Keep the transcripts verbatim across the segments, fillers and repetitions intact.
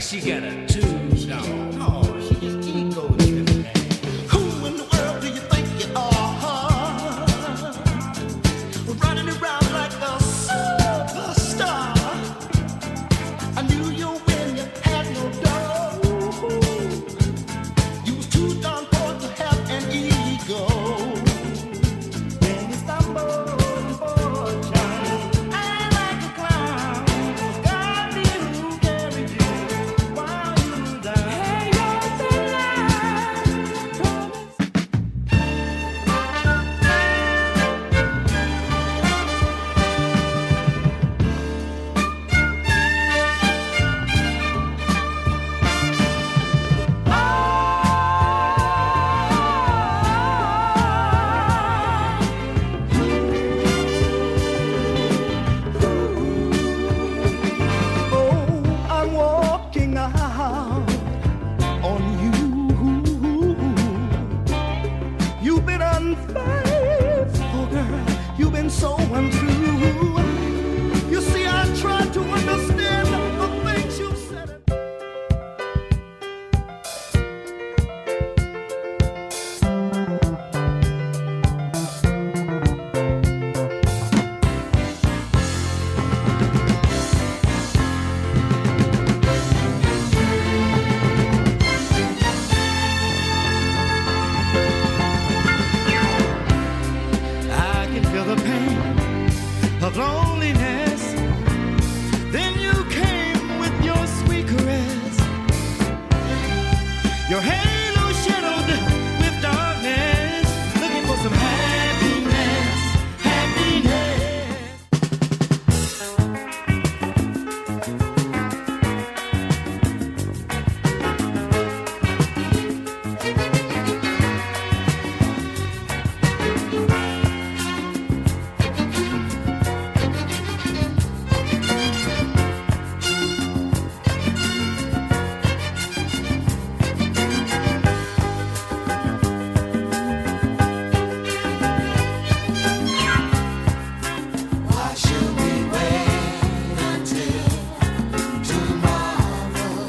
she got a tune dog. Oh, she just ego tripping. Who in the world do you think you are? Running around like a superstar. I knew you when you had no dough. You was too darn poor to have an ego. When you stumble for a child, I like a clown. God be who carried you while you were down. Hey, you're the line, promise. Oh, I'm walking out on you. You've been unfaithful, girl. You've been so untrue. You see, I tried to understand the things you said. I can feel the pain of loneliness. Then you came with your sweet caress. Your halo shadowed with darkness, looking for some happiness, happiness. Why should we wait until tomorrow?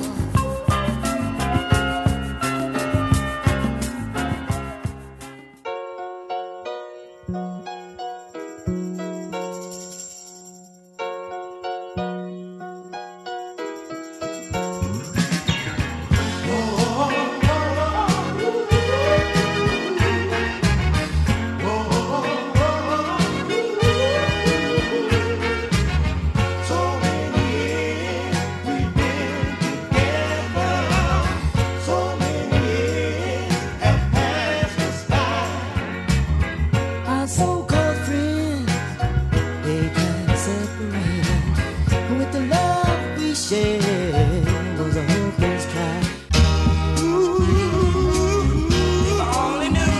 So many years we've been together. So many years have passed us by. Our so-called friends, they can't separate us. With the love we share was a hopeless try. Ooh, if I only knew,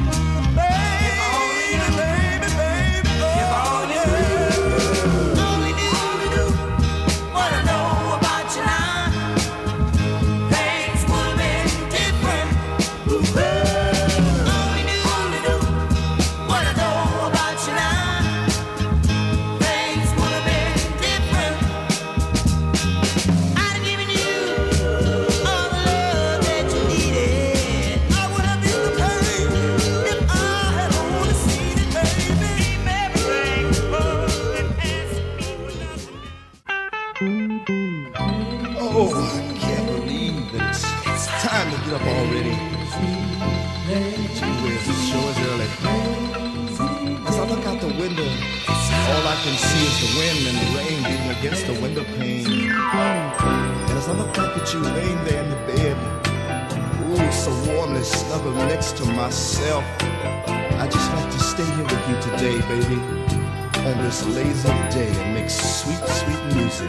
baby, baby, baby, if I only knew, only knew what I know about you now, things would have been different. Ooh, only knew, only knew what I know about you now, things would have been different. I'd have given you all the love that you needed. I would have been the pain if I had only seen it, baby. Keep everything and ask me for nothing. Oh, I can't believe that it's, it's time to get up already. Gee whiz, it sure is early. As I look out the window, all I can see is the wind and the rain beating against the window pane. And as I look back at you laying there in the bed, ooh, so warmly snuggled next to myself, I just like to stay here with you today, baby, on this lazy day and make sweet, sweet music.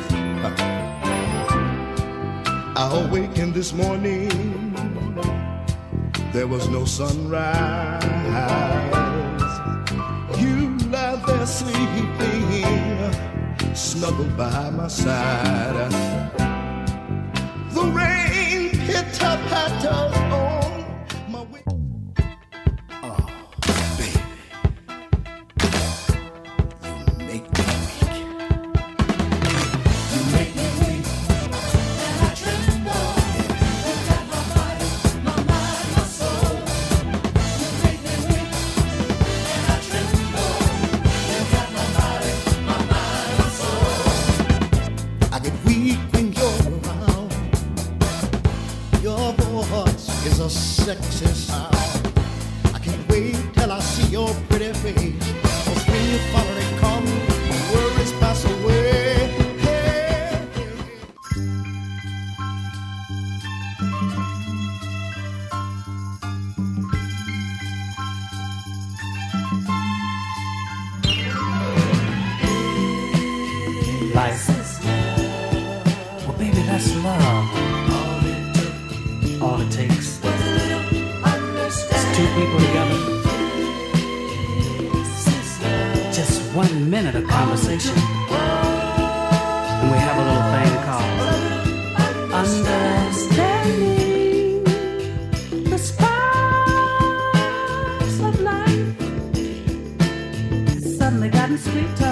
I awakened this morning, there was no sunrise. You lie there sleeping, snuggled by my side. The rain pitter-patters on my window. Oh, baby, you make me weak. You make me weak, and I tremble. pretty face. 'Cause when you finally come, worries pass away. Hey, hey, hey. Life. Well, baby, that's love. All it takes is two people together. Just one minute of conversation, and we have a little thing called understanding the sparks of life. It's suddenly gotten sweet.